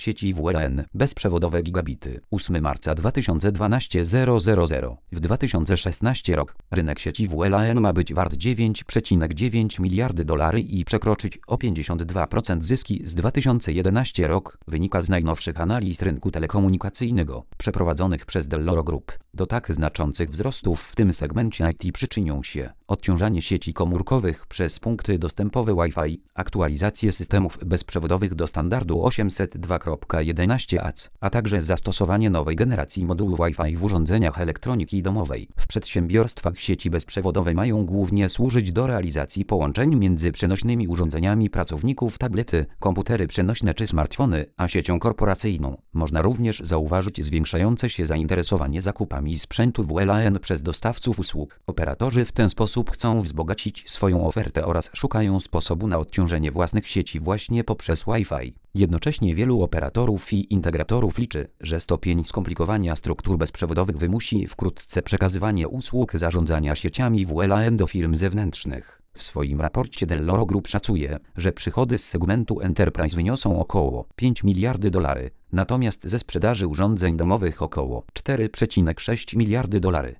sieci WLAN bezprzewodowe gigabity. 8 marca 2012 000. W 2016 rok rynek sieci WLAN ma być wart 9,9 miliardy dolarów i przekroczyć o 52% zyski z 2011 rok, wynika z najnowszych analiz rynku telekomunikacyjnego przeprowadzonych przez Dell'Oro Group. Do tak znaczących wzrostów w tym segmencie IT przyczynią się odciążanie sieci komórkowych przez punkty dostępowe Wi-Fi, aktualizację systemów bezprzewodowych do standardu 802.11ac, a także zastosowanie nowej generacji modułów Wi-Fi w urządzeniach elektroniki domowej. W przedsiębiorstwach sieci bezprzewodowe mają głównie służyć do realizacji połączeń między przenośnymi urządzeniami pracowników, tablety, komputery przenośne czy smartfony, a siecią korporacyjną. Można również zauważyć zwiększające się zainteresowanie zakupami sprzętu WLAN przez dostawców usług. Operatorzy w ten sposób chcą wzbogacić swoją ofertę oraz szukają sposobu na odciążenie własnych sieci właśnie poprzez Wi-Fi. Jednocześnie wielu operatorów i integratorów liczy, że stopień skomplikowania struktur bezprzewodowych wymusi wkrótce przekazywanie usług zarządzania sieciami WLAN do firm zewnętrznych. W swoim raporcie Dell'Oro Group szacuje, że przychody z segmentu Enterprise wyniosą około 5 miliardy dolarów, natomiast ze sprzedaży urządzeń domowych około 4,6 miliardy dolarów.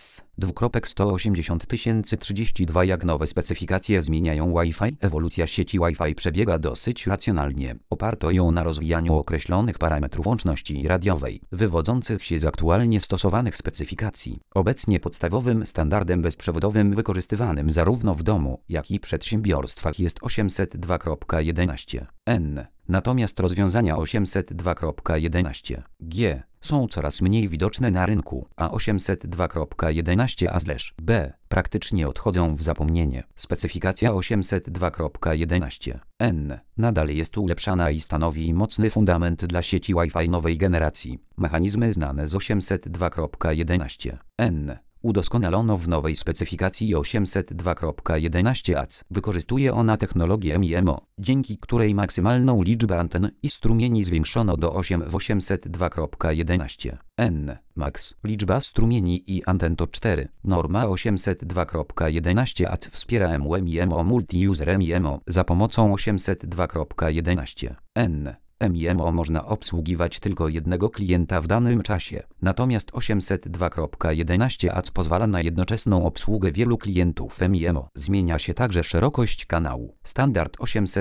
S.180 032. Jak nowe specyfikacje zmieniają Wi-Fi? Ewolucja sieci Wi-Fi przebiega dosyć racjonalnie. Oparto ją na rozwijaniu określonych parametrów łączności radiowej, wywodzących się z aktualnie stosowanych specyfikacji. Obecnie podstawowym standardem bezprzewodowym wykorzystywanym zarówno w domu, jak i przedsiębiorstwach jest 802.11n. Natomiast rozwiązania 802.11g są coraz mniej widoczne na rynku, a 802.11a/b praktycznie odchodzą w zapomnienie. Specyfikacja 802.11n nadal jest ulepszana i stanowi mocny fundament dla sieci Wi-Fi nowej generacji. Mechanizmy znane z 802.11n udoskonalono w nowej specyfikacji 802.11ac. Wykorzystuje ona technologię MIMO, dzięki której maksymalną liczbę anten i strumieni zwiększono do 8 w 802.11n. Max liczba strumieni i anten to 4. Norma 802.11ac wspiera MIMO Multi-User MIMO za pomocą 802.11n. MIMO można obsługiwać tylko jednego klienta w danym czasie, natomiast 802.11ac pozwala na jednoczesną obsługę wielu klientów MIMO. Zmienia się także szerokość kanału. Standard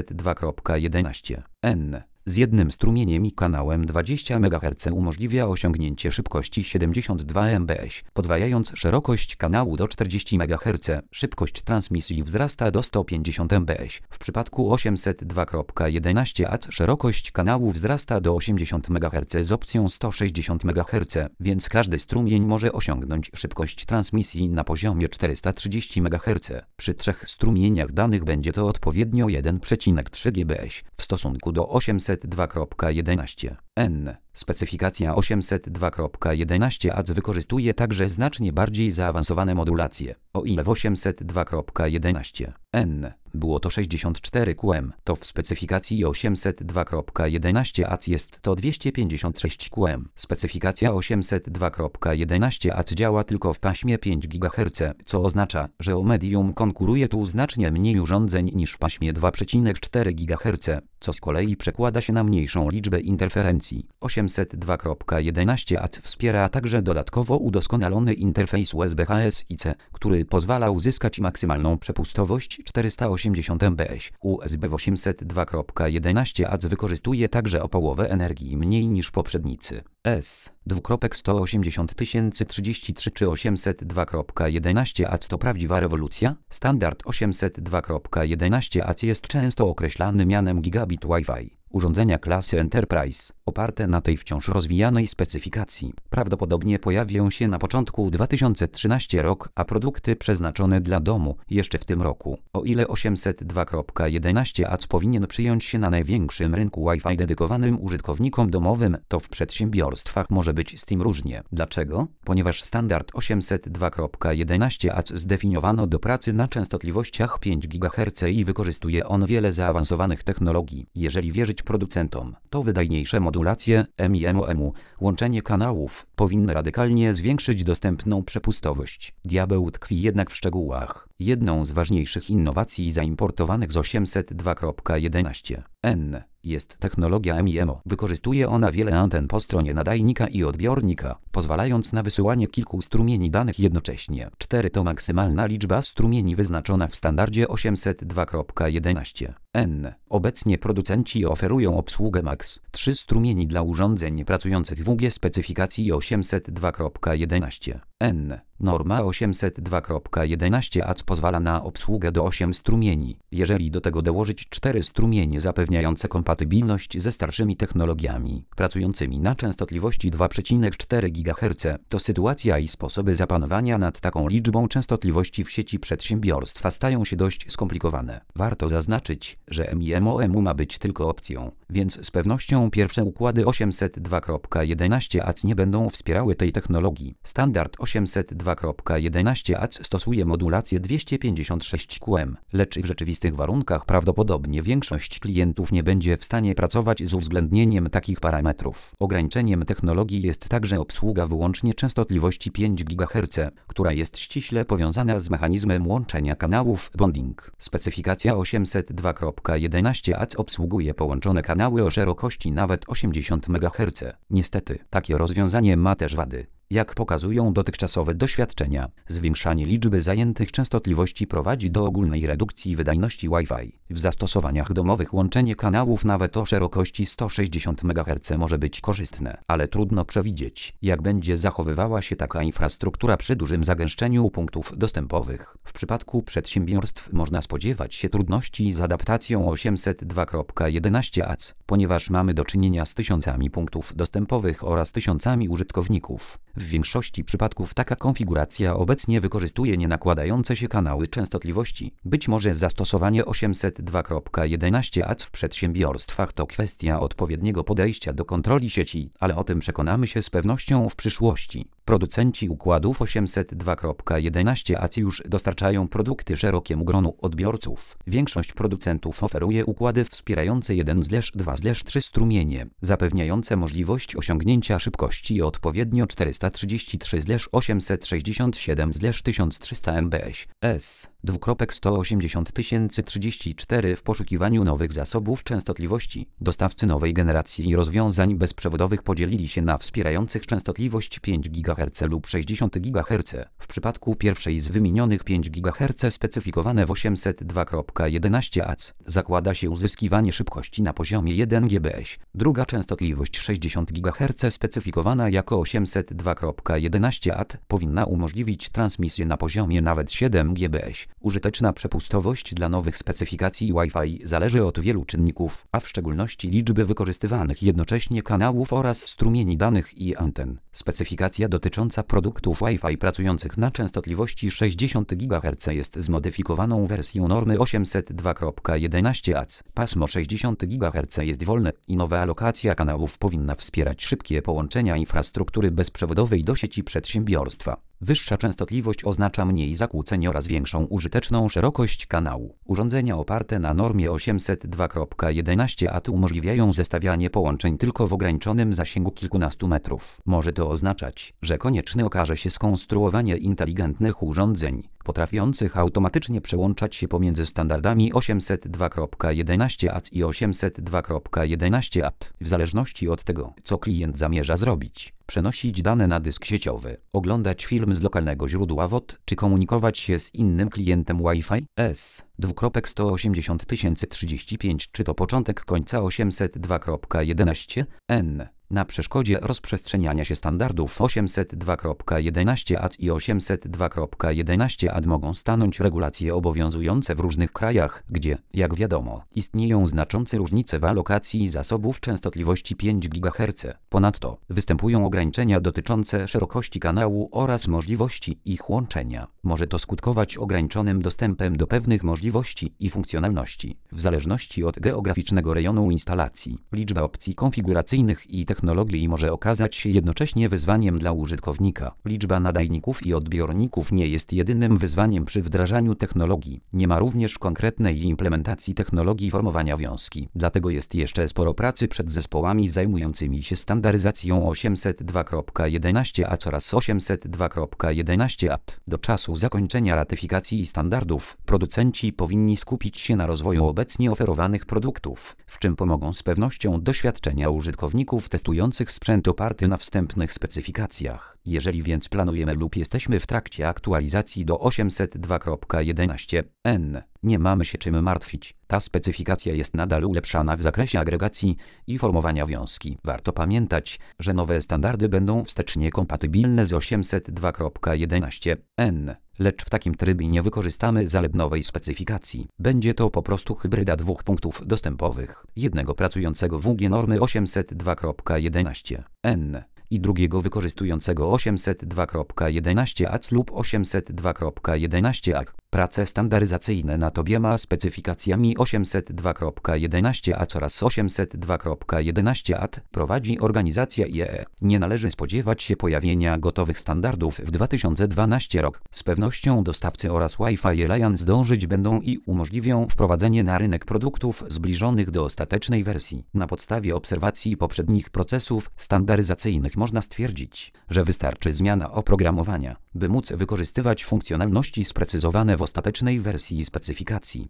802.11n z jednym strumieniem i kanałem 20 MHz umożliwia osiągnięcie szybkości 72 mbps, podwajając szerokość kanału do 40 MHz. Szybkość transmisji wzrasta do 150 mbps. W przypadku 802.11ac szerokość kanału wzrasta do 80 MHz z opcją 160 MHz, więc każdy strumień może osiągnąć szybkość transmisji na poziomie 430 MHz. Przy 3 strumieniach danych będzie to odpowiednio 1,3 gbps w stosunku do 802.11n. Specyfikacja 802.11ac wykorzystuje także znacznie bardziej zaawansowane modulacje. O ile w 802.11n było to 64 QM, to w specyfikacji 802.11ac jest to 256 QM. Specyfikacja 802.11ac działa tylko w paśmie 5 GHz, co oznacza, że o medium konkuruje tu znacznie mniej urządzeń niż w paśmie 2,4 GHz, co z kolei przekłada się na mniejszą liczbę interferencji. 802.11ac wspiera także dodatkowo udoskonalony interfejs USB HSIC, który pozwala uzyskać maksymalną przepustowość 480 mbps. USB w 802.11ac wykorzystuje także o połowę energii mniej niż poprzednicy. S.180 033 czy 802.11ac to prawdziwa rewolucja? Standard 802.11ac jest często określany mianem gigabit Wi-Fi. Urządzenia klasy Enterprise, oparte na tej wciąż rozwijanej specyfikacji, prawdopodobnie pojawią się na początku 2013 rok, a produkty przeznaczone dla domu jeszcze w tym roku. O ile 802.11ac powinien przyjąć się na największym rynku Wi-Fi dedykowanym użytkownikom domowym, to w przedsiębiorstwach może być z tym różnie. Dlaczego? Ponieważ standard 802.11ac zdefiniowano do pracy na częstotliwościach 5 GHz i wykorzystuje on wiele zaawansowanych technologii. Jeżeli wierzyć producentom, to wydajniejsze modulacje MIMO, łączenie kanałów, powinny radykalnie zwiększyć dostępną przepustowość. Diabeł tkwi jednak w szczegółach. Jedną z ważniejszych innowacji zaimportowanych z 802.11n jest technologia MIMO. Wykorzystuje ona wiele anten po stronie nadajnika i odbiornika, pozwalając na wysyłanie kilku strumieni danych jednocześnie. 4 to maksymalna liczba strumieni wyznaczona w standardzie 802.11n. Obecnie producenci oferują obsługę MAX 3 strumieni dla urządzeń pracujących w UG specyfikacji 802.11n. Norma 802.11ac pozwala na obsługę do 8 strumieni. Jeżeli do tego dołożyć 4 strumienie zapewniające kompatybilność ze starszymi technologiami, pracującymi na częstotliwości 2,4 GHz, to sytuacja i sposoby zapanowania nad taką liczbą częstotliwości w sieci przedsiębiorstwa stają się dość skomplikowane. Warto zaznaczyć, że MIMO ma być tylko opcją, więc z pewnością pierwsze układy 802.11ac nie będą wspierały tej technologii. Standard 802.11ac stosuje modulację 256 QM, lecz w rzeczywistych warunkach prawdopodobnie większość klientów nie będzie w stanie pracować z uwzględnieniem takich parametrów. Ograniczeniem technologii jest także obsługa wyłącznie częstotliwości 5 GHz, która jest ściśle powiązana z mechanizmem łączenia kanałów bonding. Specyfikacja 802.11ac obsługuje połączone kanały o szerokości nawet 80 MHz. Niestety, takie rozwiązanie ma też wady. Jak pokazują dotychczasowe doświadczenia, zwiększanie liczby zajętych częstotliwości prowadzi do ogólnej redukcji wydajności Wi-Fi. W zastosowaniach domowych łączenie kanałów nawet o szerokości 160 MHz może być korzystne, ale trudno przewidzieć, jak będzie zachowywała się taka infrastruktura przy dużym zagęszczeniu punktów dostępowych. W przypadku przedsiębiorstw można spodziewać się trudności z adaptacją 802.11ac, ponieważ mamy do czynienia z tysiącami punktów dostępowych oraz tysiącami użytkowników. W większości przypadków taka konfiguracja obecnie wykorzystuje nienakładające się kanały częstotliwości. Być może zastosowanie 802.11ac w przedsiębiorstwach to kwestia odpowiedniego podejścia do kontroli sieci, ale o tym przekonamy się z pewnością w przyszłości. Producenci układów 802.11ac już dostarczają produkty szerokiemu gronu odbiorców. Większość producentów oferuje układy wspierające 1/2/3 strumienie, zapewniające możliwość osiągnięcia szybkości odpowiednio 433/867/1300 mbps. 180 034 w poszukiwaniu nowych zasobów częstotliwości. Dostawcy nowej generacji rozwiązań bezprzewodowych podzielili się na wspierających częstotliwość 5 GHz lub 60 GHz. W przypadku pierwszej z wymienionych 5 GHz specyfikowane w 802.11ac zakłada się uzyskiwanie szybkości na poziomie 1 gbś. Druga częstotliwość 60 GHz specyfikowana jako 802.11ac powinna umożliwić transmisję na poziomie nawet 7 gbś. Użyteczna przepustowość dla nowych specyfikacji Wi-Fi zależy od wielu czynników, a w szczególności liczby wykorzystywanych jednocześnie kanałów oraz strumieni danych i anten. Specyfikacja dotycząca produktów Wi-Fi pracujących na częstotliwości 60 GHz jest zmodyfikowaną wersją normy 802.11ac. Pasmo 60 GHz jest wolne i nowa alokacja kanałów powinna wspierać szybkie połączenia infrastruktury bezprzewodowej do sieci przedsiębiorstwa. Wyższa częstotliwość oznacza mniej zakłóceń oraz większą użyteczną szerokość kanału. Urządzenia oparte na normie 802.11ac umożliwiają zestawianie połączeń tylko w ograniczonym zasięgu kilkunastu metrów. Może to oznaczać, że konieczne okaże się skonstruowanie inteligentnych urządzeń, potrafiących automatycznie przełączać się pomiędzy standardami 802.11ac i 802.11ac, w zależności od tego, co klient zamierza zrobić. Przenosić dane na dysk sieciowy, oglądać film z lokalnego źródła WOD, czy komunikować się z innym klientem Wi-Fi. 180 035 czy to początek końca 802.11n. Na przeszkodzie rozprzestrzeniania się standardów 802.11ac i 802.11ad mogą stanąć regulacje obowiązujące w różnych krajach, gdzie, jak wiadomo, istnieją znaczące różnice w alokacji zasobów częstotliwości 5 GHz. Ponadto występują ograniczenia dotyczące szerokości kanału oraz możliwości ich łączenia. Może to skutkować ograniczonym dostępem do pewnych możliwości i funkcjonalności, w zależności od geograficznego rejonu instalacji. Liczba opcji konfiguracyjnych i technologicznych technologii może okazać się jednocześnie wyzwaniem dla użytkownika. Liczba nadajników i odbiorników nie jest jedynym wyzwaniem przy wdrażaniu technologii. Nie ma również konkretnej implementacji technologii formowania wiązki. Dlatego jest jeszcze sporo pracy przed zespołami zajmującymi się standaryzacją 802.11a oraz 802.11a. Do czasu zakończenia ratyfikacji standardów, producenci powinni skupić się na rozwoju obecnie oferowanych produktów, w czym pomogą z pewnością doświadczenia użytkowników testujących sprzęt oparty na wstępnych specyfikacjach. Jeżeli więc planujemy lub jesteśmy w trakcie aktualizacji do 802.11n, nie mamy się czym martwić. Ta specyfikacja jest nadal ulepszana w zakresie agregacji i formowania wiązki. Warto pamiętać, że nowe standardy będą wstecznie kompatybilne z 802.11n. Lecz w takim trybie nie wykorzystamy zalet nowej specyfikacji. Będzie to po prostu hybryda dwóch punktów dostępowych. Jednego pracującego w UG normy 802.11n i drugiego wykorzystującego 802.11ac lub 802.11ac. Prace standaryzacyjne nad obiema specyfikacjami 802.11ac oraz 802.11ac prowadzi organizacja IEE. Nie należy spodziewać się pojawienia gotowych standardów w 2012 rok. Z pewnością dostawcy oraz Wi-Fi Alliance dążyć będą i umożliwią wprowadzenie na rynek produktów zbliżonych do ostatecznej wersji. Na podstawie obserwacji poprzednich procesów standaryzacyjnych można stwierdzić, że wystarczy zmiana oprogramowania, by móc wykorzystywać funkcjonalności sprecyzowane w ostatecznej wersji specyfikacji.